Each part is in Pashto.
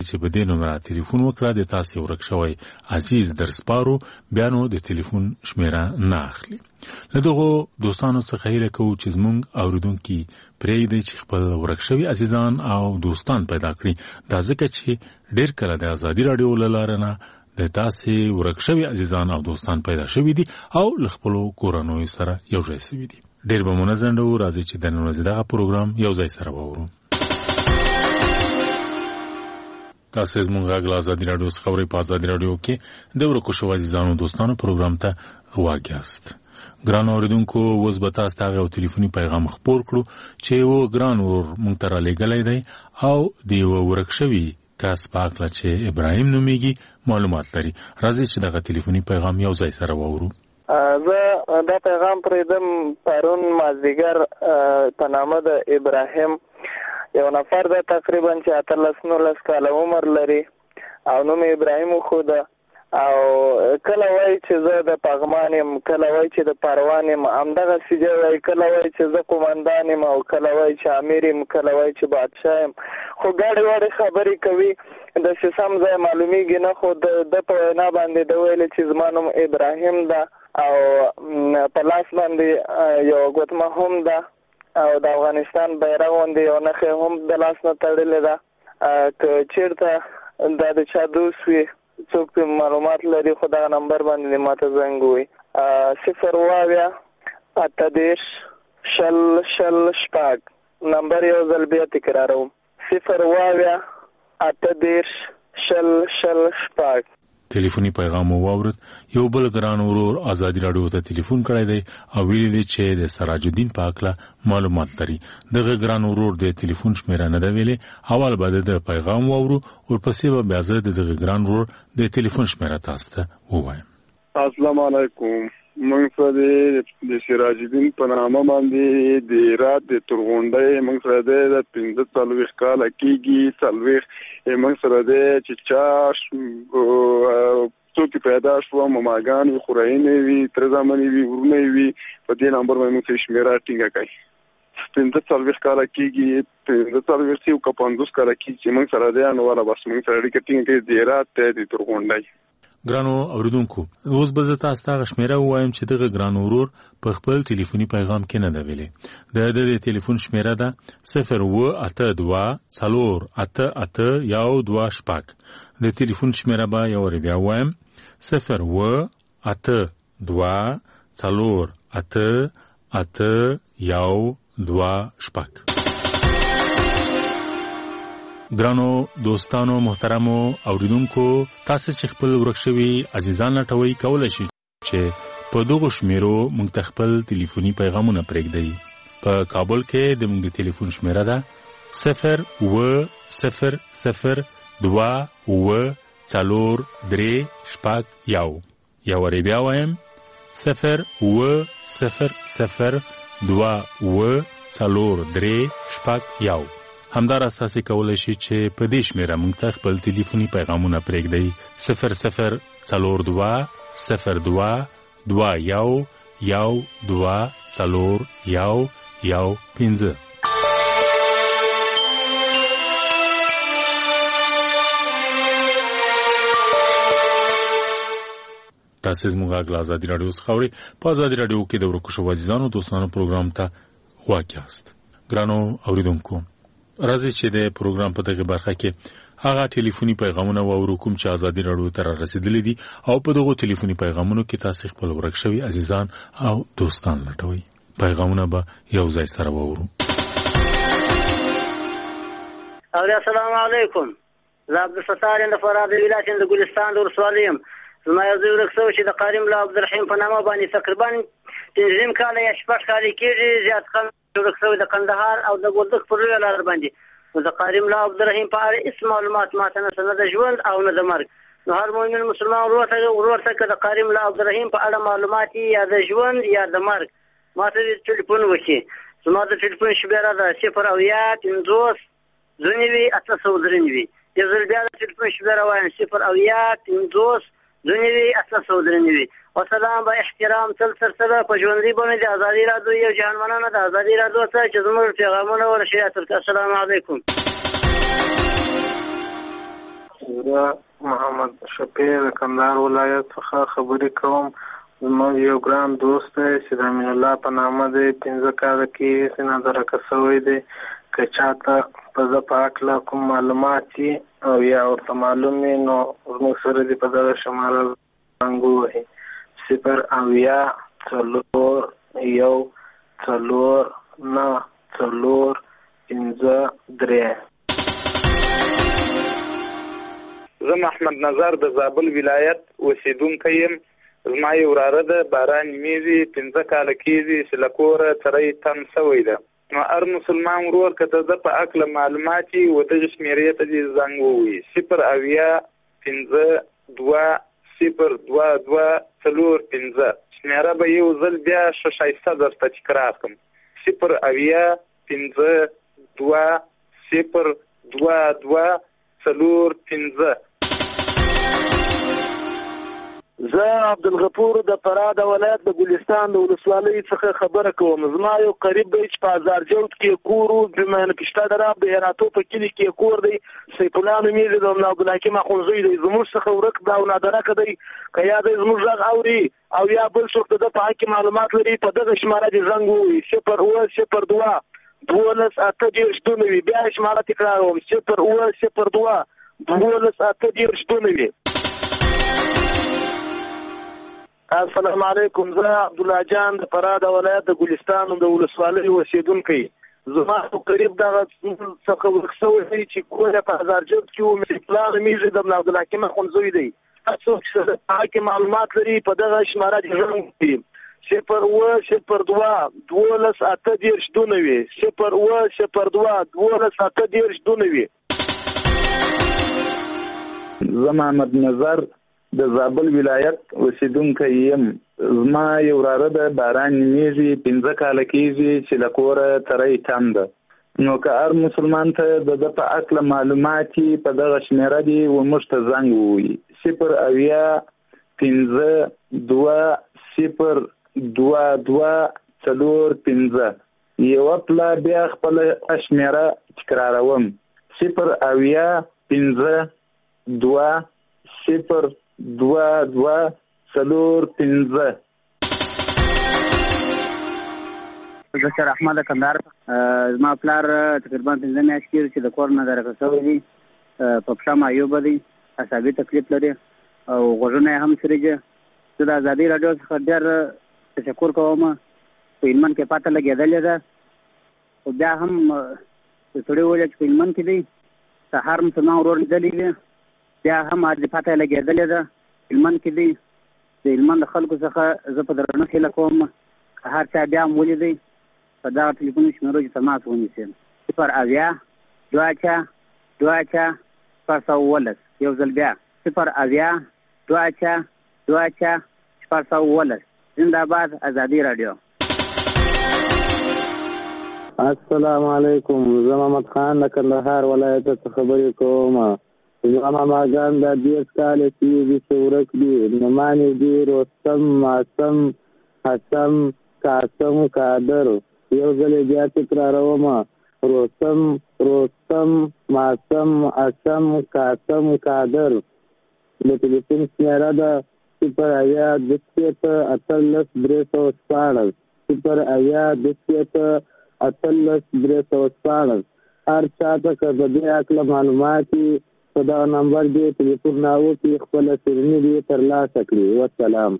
چې په دې نمبر ټلیفون وکړه د تاسو ورک شوی عزیز در سپارو بیا نو د ټلیفون شمیره نه اخلي. له دغو دوستانو څخه هیله کوو چې زموږ اوریدونکي پرېږدي چې خپل ورک شوي عزیزان او دوستان پیدا کړي، دا ځکه چې ډېر کله د ازادي راډیو له لارې نه د تاسې ورک شوي عزیزان او دوستان پیدا شوي دي او له خپلو کورنیو سره یو ځای شوي دي. ډېر به مو نه ځنډوو، راځئ چې د نن ورځې دغه پروګرام یو ځای سره واورو. تاسو زموږ غږ له ازادي راډیو څخه اورئ. په ازادي راډیو کې د ورکو شوو عزیزانو دوستانو پروګرام ته غوږ یاست. ګرانو اورېدونکو، اوس به تاسو ته یو ټلیفوني پیغام خپور کړو چې یو ګران ورور موږ ته رالیږلی دی او د یوه ورک شوي کس په هکله چې ابراهیم نومیږي معلومات لري. راځئ چې دغه ټلیفوني پیغام یو ځای سره واورو. زه دا پیغام پرېږدم پرون مازدیګر په نامه د ابراهیم، یو نفر ده تقریبا چې 18-19 کاله عمر لري او نوم ابراهیم وښوده او کله وایي چې زه د پغمان یم، کله وایي چې د پروان یم، همدغسې دی وایي، کله وایي چې زه قومندان یم او کله وایي چې امیر یم، کله وایي چې بادشاه یم، خو ګاډې واډې خبرې کوي، داسې سم ځای معلومیږي نه. خو د په وینا باندې د ویلې چې زما نوم ابراهیم ده او په لاس باندې یو ګوتمه هم ده او د افغانستان بیرغ باندې یو نښه هم د لاس نه تړلې ده. که چېرته دا د چا دوست وي، څوک پرې معلومات لري، خو دغه نمبر باندې ماته زنګ ووایي. 0:20-80-00-6 نمبر یو ځل بیا تکراروم. 0:20-80-00-6. ټلیفوني پیغام واورد. یو بل ګران ورور ازادي راډیو ته ټلیفون کړی دی او ویلي دی چې د سراج الدین په هکله معلومات لري. دغه ګران ورور د ټلیفون شمیره نه ده ویلې. اول به د پیغام واورو، ورپسې به بیا زه د دغه ګران ورور د ټلیفون شمیره تاسو ته ووایم. السلام علیکم. موږ سره د سراج الدین په نامه باندې د رات د ترغونډۍ موږ سره د 45 کاله کېږي. موږ سره د چې چا څوک پیدا شو، ماماګان وي، خوراینې وي، تر زامنې وي، ورونه وي، په دې نمبر باندې موږ شمیره ټینګه کوي. 45 کاله کېږي، 50 کاله کېږي چې موږ سره دی، نو والا بس موږ سره اړیکه ټینګه کوي د رات د ترغونډۍ. ګرانو اوریدونکو، اوس به زه تاسو ته شمیره ووایم چې دغه ګران ورور په خپل ټلیفوني پیغام کې نه ده ویلې. د ټلیفون شمیره ده 0:82-488-122. د ټلیفون شمیره به یو وار بیا ووایم 0:82-488-122. ګرانو دوستانو، محترمو اوریدونکو، تاسو چې خپل ورک شوي عزیزان لټوي کولای شئ چې په دغه شمیرو موږ ته خپل ټلیفوني پیغامونه پرېږدئ. په کابل کې د موږ د ټلیفون شمیره ده 0:00-483-1. یو وار بیا وایم 0:00-483-1. همداراز تاسو کولای شئ چې په دې شمیره موږ ته خپل ټلیفوني پیغامونه پرېږدئ 0:02-02-1-1-2-4-1-1-5. تاسو زموږ غږ له ازادي راډیو څخه اورئ. په ازادي راډیو کې د ورکو شوو عزیزانو دوستانو پروګرام ته غوږ یاست. ګرانو اوریدونکو، راځئ چې د پروګرام په دغه برخه کې هغه ټلیفوني پیغامونه واورو کوم چې ازادي راډیو ته رسیدلي دي او په دغه ټلیفوني پیغامونو کې تاسو خپل ورک شوي عزیزان او دوستان لټوي. پیغامونه به یو ځای سره واورو. السلام علیکم. زه عبدالستار د فراه ولایت د ګلستان د ولسوالۍ یم. زما یو ځای ورک شوی چې د قاري ملا عبدالرحیم په نامه باندې تقریبا 5 کاله یا 6 کاله کېږي. زیات خلک ورک شوي د کندهار او د وردګ پر لویه لار باندې. نو د قاري ملا عبدالرحیم په اړه هېڅ معلومات ماته نشته، نه د ژوند او نه د مرګ. نو هر مؤمن مسلمان ورور ته که د قاري ملا عبدالرحیم په اړه معلومات یا د ژوند یا د مرګ ماته ټلیفون وکړي. زما د ټلیفون شمیره ده 0:50-893. یو ځل بیا د ټلیفون شمیره وایم 0:50-893. وسلام به احترام تل سره په ژوندۍ باندې د ازادي راډیو یو جهان مننه د ازادي راډیو څخه چې زموږ پیغامونه ورشي. السلام علیکم. زه محمد شفیع د کندهار ولایت څخه خبرې کوم. زموږ یو ګران دوست دی چې د امین الله په نامه دی، 15 کاله کېږي چې نادرکه شوی دی. که چاته په زه په هکله کوم معلومات وي او یا ورته معلوم وي نو زموږ سره دې په دغه شماره زنګ ووهي 080-494-453. زه محمد نظر د زابل ولایت اوسیدونکی یم. زما یو وراره ده، باران میږي، 15 کاله کېږي چې له کوره سړی تم شوی ده. نو هر مسلمان ورور که د ده په هکله معلومات وي و دغې شمېرې ته دې زنګ ووهي 080-15-22-022-45. شمېره به یو ځل بیا ښه ښایسته درته تکرار کړم 080-15-22-022-45. زه عبدالغفور د فراه د ولایت د ګلستان د ولسوالۍ څخه خبره کوم. زما یو قریب دی چې په هزارجوت کې کور و، د پشته دراب د هراتو په کلي کې کور دی. سیف الله نومیږي، د عبدالحکیم اخندزوی دی. زموږ څخه ورک ده او نادرکه دی. که یا دی زموږ غږ اوري او یا بل څوک د ده په حق کې معلومات لري په دغه شماره دې زنګ ووهي 080-2-12-8-2. بیا شماره تکراروم 080-2-12-8-2. السلام علیکم. زه عبدالله جان د فراه د ولایت د ګلستان د ولسوالۍ اوسیدونکی. زما قریب دغه څخه ورک شوی دی چې کور یې په هزارجوت کې و. سیف الله نومیږي، د عبدالحکیم اخندزوی دی. هر څوک چې په حق کې معلومات لري په دغه شماره دې زنګ ووهي 080-2-12-8-2. زه محمد نظر د زابل ولایت اوسیدونکی یم. زما یو وراره ده، باران میږي، 15 کاله کېږي چې له کوره تری تم ده. نو که هر مسلمان ته د ده په هکله معلومات وي په دغه شمېره دې و موږ ته زنګ ووهي 080-15-22-022-45. یوه پله بیا خپله شمېره تکراروم 080-15-22-022-45. زه سر احمد کندهار. زما پلار تقریبا 15 میاشتې کېږي چې د کور نه درکه شوی دی. په پښه معیوبه دی، اعصابي تکلیف لري او غوږونه یې هم سریږي. زه د ازادي راډیو څخه ډېر تشکر کوم. په هلمند کې پاته لګېدلې ده، خو بیا هم سړی وویل چې په هلمند کې دی. سهار مسلمان ورور لیدلی وي، بیا هم پاته لګېدلې ده هلمند کې دی. د هلمند خلکو څخه زه په درنښت هیله کوم که هر چا بیا هم ولیدی په دغه ټلیفوني شمېرو کې تماس ونیسي 080-2-12-411. یو ځل بیا 080-2-12-411. زنده‌باد ازادي راډیو. السلام علیکم. زه محمد خان د کندهار ولایت څخه خبرې کوم. زما ماماګان د 10 کاله کېږي چې ورک دي. نومانې دي رستم، معصم، حسم، قاسم، قادر. یو ځل بیا تکراروم رستم، معصم، حسم، قاسم، قادر. د ټلیفون شمېره ده 080-2-13-314 080-2-13-314. هر چاته که د دې هکله معلومات وي په دغه نمبر دې ټلیفون راوکړي، خپله سرني دې ترلاسه کړي. والسلام.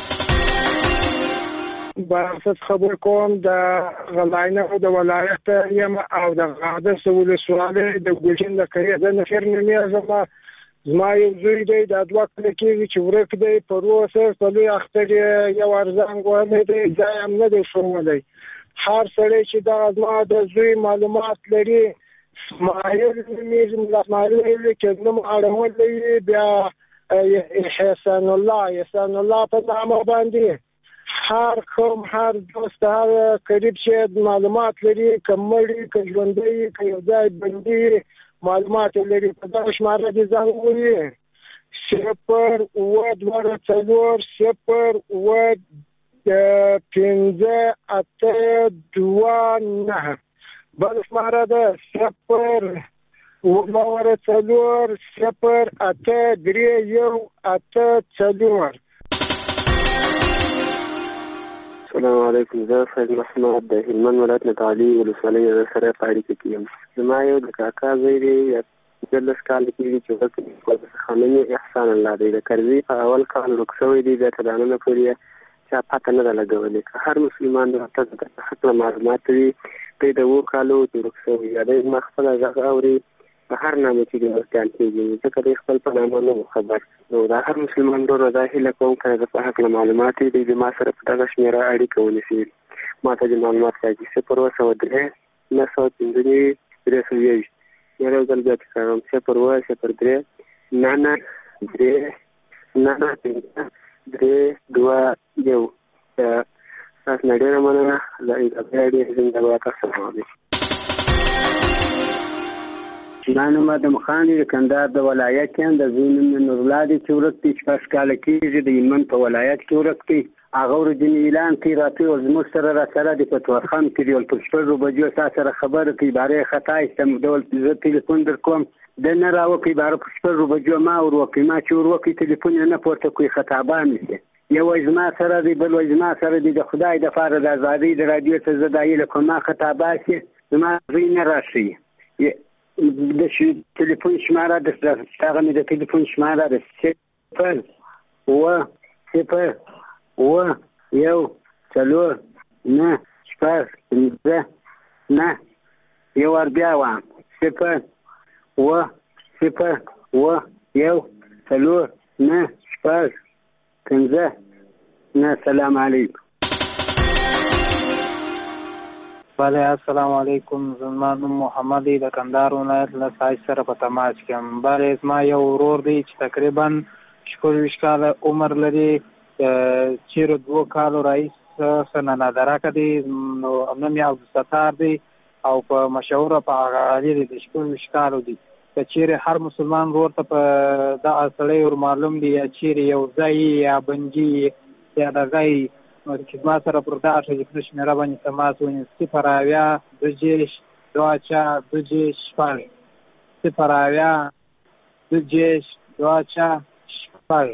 بارسط خبر کوم د غلاینه او د ولایت یم او د قادس ولسوالۍ د ګلشن د قریه د نفر نومیږم. زما یو زوی دی، د 2 کاله کېږي چې ورک دی. په روسه په لوی اختر یو ارزنګ وهلی دی، ځای هم نه دی ښوولی. هر سړی چې دغه زما د زوی معلومات لري اسماعیل نومیږي، اسماعیل کې نوم اړولی وي، بیا احسان الله په نامه باندې هر قوم، هر دوست، هر قریب چې معلومات لري، که مړي، که ژوندی، که یو ځای بندي معلومات لري په دغه شماره دې زنګ ووهي 0-2-15-8-2-9. بل شماره ده 0-2-12-0-22-022-45. 4-0-8-3-1-8-4. السلام علیکم. زه فیض محمد د هلمند ولایت نتعلي ولسوالۍ سره په اړیکه کې یم. زما یو د کاکا زوی دی 14 کاله کېږي چې ورک خانمي احسان الله دی. د کرزي په اول کال ورک شوی دی. بیا تر ننه پورې چا پته نه ده لګولې. که هر مسلمان د حق معلومات وي دی د 2 کالو چې ورک شوی یا دی زما خپله غږ اوري په هر نامه چې د ورکیان کېږي ځکه دی خپل په نامه نه خبر. نو دا هر مسلمان ورور دا هیله کوم که د په حق معلومات وي دی ما سره په دغه شمېره اړیکه ونیسي. ما ته د معلومات راځي 0-2-3-9-3-3 یو ځل بیا تکراروم 0-2-3-9-3-9-3-2-1. تاسو نه ډېره مننه. له ایجابي زنده‌باد. السلام علیکم. ما نوم ادم خان دی، د کندهار د ولایت یم. د زوی نوم نور الله دی چې ورک دی 6 کاله کېږي د هلمند په ولایت کې ورک دی. هغه ورځنی اعلان کوي راته زموږ سره راسره د پتوارخان کې دی په 6 بجو سره خبره کوي باره خطا استم ډول زه ټلیفون در کوم د نه راوکي باره په 6 بجو ما ورکي ما چې ورکي ټلیفون نه پورته کوي خطابان شي. یو ازما سره دی بل ازما سره دی د خدای د فار د ازادي د رادیو ته زدايل کوم خطابه شي زما زین راشي. د ټلیفون شماره د هغه مې د ټلیفون شماره د 0-0-1-4-9-5-9 یو ور بیا وام 0-0-1-4-9-5-9. السلام علیکم. بله السلام علیکم. زما نوم محمد دی، د کندهار ولایت له سایت سره په تماس کې یم. بله زما یو ورور دی چې تقریبا 24 کاله عمر لري، چیرې 2 کالو رئیس سنه درکه دی. نو نوم یې عبدالستار دی او په مشهوره په غالي دی 24 کالو دی. که چیرې هر مسلمان ورور ته په دغه سړی ور معلوم دی یا چیرې یو ځای یا بنجي یا دغه چې ما سره پر دغه ټلیفون شمېره باندې تماس ونیسي 0-2-2-6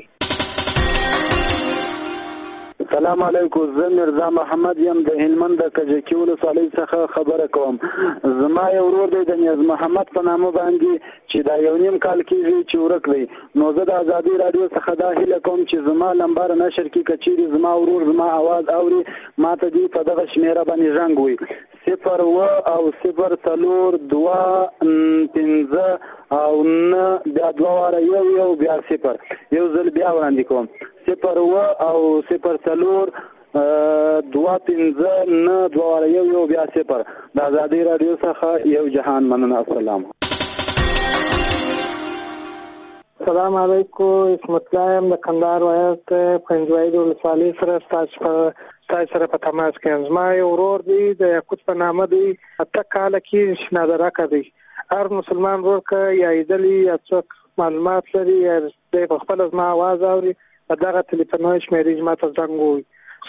السلام علیکم. زه مرزا محمد یم د هلمند د کجکي ولسوالۍ څخه خبره کوم. زما یو ورور دی د نیاز محمد په نامه باندې چې دا 1.5 کال کېږي چې ورک دی. نو زه د ازادي رادیو څخه دا هیله کوم چې زما لمبر نشر کې کچېرې زما ورور زما आवाज اوري ما ته دی په دغه شمېره باندې زنګ وي 0-0-2-5-9 بیا 2-1 بیا 0 یو ځل بیا وړاندې کوم 0-2-5-9 بیا 0 د ازادي رادیو څخه یو جهان مننه. السلام. السلام علیکم. اسمت الله یم د کندهار ولایت پنځوایي د ولسوالۍ سره ستاسو سره په تماس کې یم. زما یو ورور دی د یاقوت په نامه دی 8 کاله کېږي نادرکه دی. هر مسلمان ورور که یا لیدلی یا څوک معلومات لري یا دی په خپله زما آواز اوري په دغه ټلیفوني شمېرې زما ته زنګ ووهي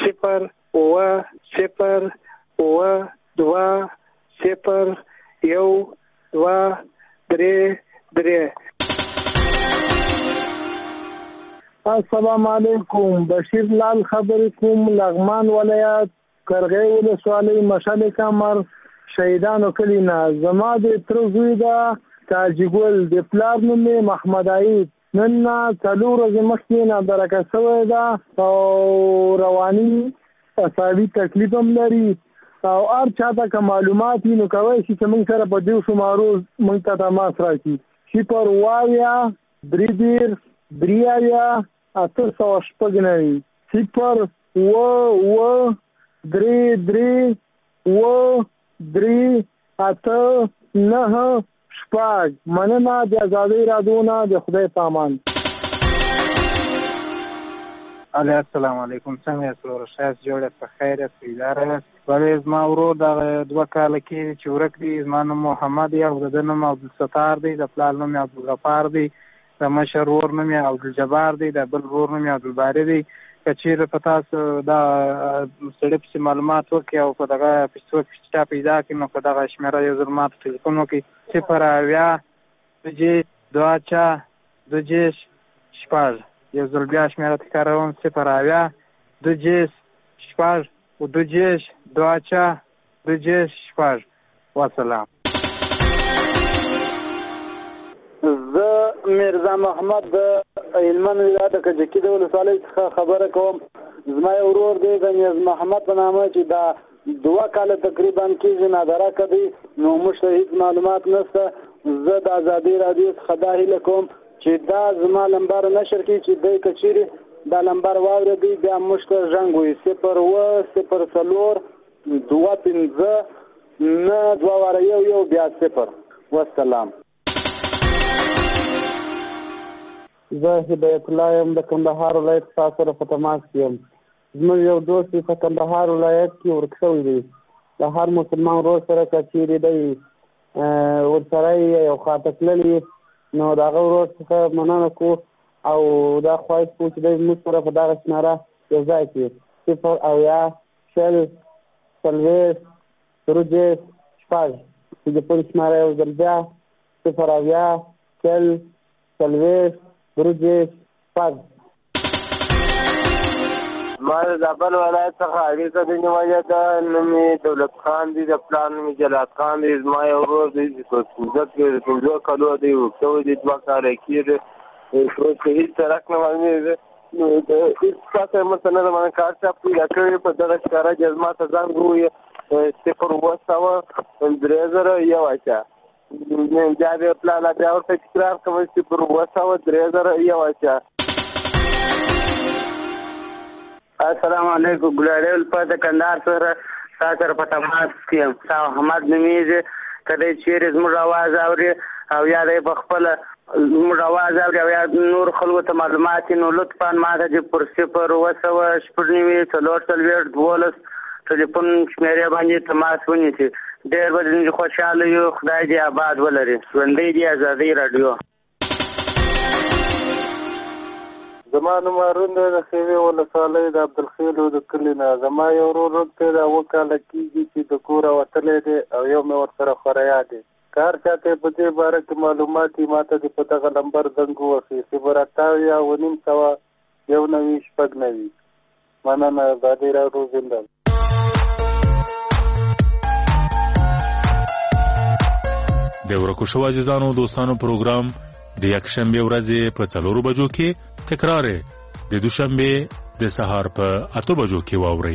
0-0-2-0-1-2-3. السلام علیکم. بشیر لال خبرې کوم، لغمان ولایت کرغی ولسوالۍ مشعل کمر شهیدانو کلی نه. زما د تر زوی ده تاجګل د پلار نوم محمد عید نن 4 ورځې مخکې نادرکه شوی ده او رواني اعصابي تکلیف هم لري او هر چاته که معلومات وي نو کولی شي چې موږ سره په دې شمارو موږ ته تماس راکړي 0-1-3-3-3-8 مننه. د ازادۍ رادیو نه د خدای په امان. السلام علیکم. څنګه یاست ورور؟ ښه یاست؟ جوړ یاست؟ په خیر یاست؟ په اداره یاست؟ بلې زما ورور دغه 2 کاله کېږي چې ورک دی. زما نوم محمد دی او د ده نوم عبدالستار دی. د پلار نوم یې عبدالغفار دی. د مشر ورور نوم یې عبدالجبار دی. د بل ورور نوم یې عبدالباري دی. که چیرې په تاسو دا سړي پسې معلومات وکړي او په دغه څوک چا پیدا کړي نو په دغه شمېره یو ځل ما ته ټلیفون وکړي 0-2-5-9 دوجیش دواچا دوجیش شپږ. یو ځل بیا شمېره تکراروم 0 دوجیش شپږ و دوجیش دواچا دوجیش شپږ. والسلام. زه میرزا محمد د هلمند ولایت کجکي د ولسوالۍ څخه خبره کوم. زما یو ورور دی د میرزا محمد په نامه چې دا 2 کاله تقریبا کېږي نادرکه دی، نو موږ ته هېڅ معلومات نشته. زه د ازادي راډیو څخه دا هیله کوم چې دا زما لمبر نشر کړي چې دی که چیرې دا لمبر واورېدی بیا موږ ته زنګ ووایي 0 04 2 5 9 2 1 بیا 0. والسلام. زه هدایت الله یم د کندهار ولایت تاسو سره په تماس کې یم. زموږ یو دوست په کندهار ولایت کې ورک شوی دی. د هر مسلمان ورور سره که چیرې دی ورسره یو خواته تللی نو د هغه ورور څخه مننه کوو او دا خواهش کوو چې دی موږ سره په دغه شمېره یو ځای کړي 0 0 40 6 تلیفون شمېره یو ځل بیا 0 40 6. ما د زابل ولایت څخه اړیکه د نیولې ده. نوم یې دولت خان دی، د پلار نوم یې جلات خان دی. زما یو ورور دی چې په 15 کالو دی ورکوی دی 2 کاله کېږي هېڅ سړک نه معلومېږي. نو هېڅ چاته یې مرسته نه ده باندې کار چاپ پیدا کړی. په دغه ښکاره چې زما ته زنګ ووایي 0 3 بیا بیا پلان بیا ورته تکرار کوم 0 3 السلام علیکم. ګلاډیول په کندهار سره سره په تماس کې یم. احمد نومیږي. کله چیرې زموږ आवाज اوري او یا د خپل زموږ आवाज اوري او یا نور خلکو ته معلومات نو لطفا ما ته پر 0 4 12 ټلیفون شمېرې باندې تماس ونیسي. ډېر به خوشحاله یو. خدای دې آباد ولري. ژوندی دې ازادي راډیو. زما نوم هارون دی د خیوې ولسوالۍ د عبدالخیل د کلي نه. زما یو ورور دی دا 2 کاله کېږي چې د کوره وتلی دی او یو مې ورسره خوریا دی. کار چاته په دې باره کې معلومات یې ما ته په دغه نمبر زنګ ووهي 0 مننه. ازادي راډیو زنده. د ورکو شو عزیزانو دوستانو پروګرام د یکشنبه ورځې په 4 بجو کې تکرار د دوشنبه د سهار په 8 بجو کې واوري.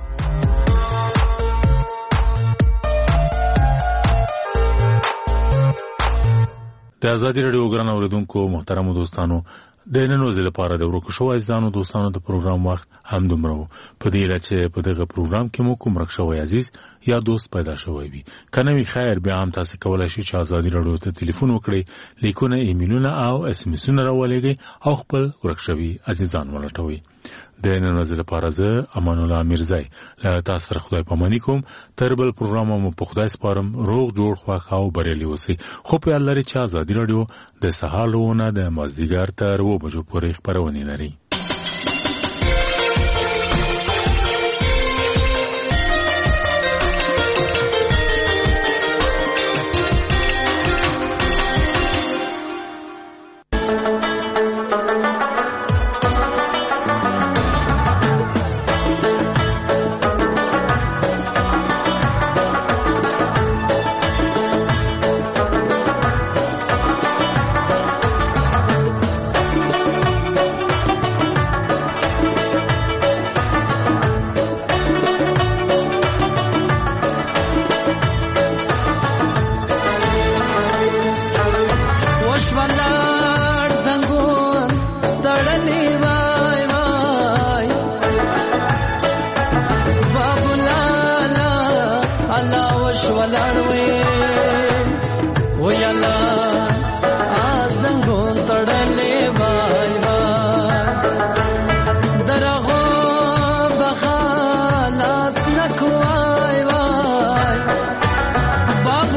د ازادي راډیو ګران اوریدونکو محترمو دوستانو د نن ورځې لپاره د ورکو شو عزیزانو دوستانو د پروګرام وخت هم دومره و. په دې لاره چې په دغه پروګرام کې مو کوم رک شوی عزیز یا دوست پیدا شوی وي کنه وی خیر بیا هم تاسو کولای شئ چې ازادي راډیو ته ټلیفون وکړئ، لیکونه ایمیلونه او اس ام اسونه راولېږئ او خپل ورک شوی عزیزان ولټوئ. د نن ورځې لپاره زه امان الله میرزای له تاسو سره خدای پاماني کوم. تر بل پروګرام مو په خدای سپارم. روغ جوړ خواخ او بریالي اوسئ. خو په الله لري چې ازادي راډیو د سهار لونه د مازدیګر تر 2 بجو پورې خبرونه لري.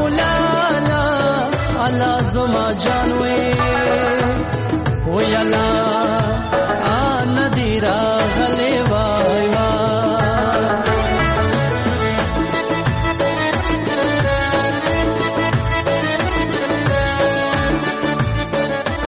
Allah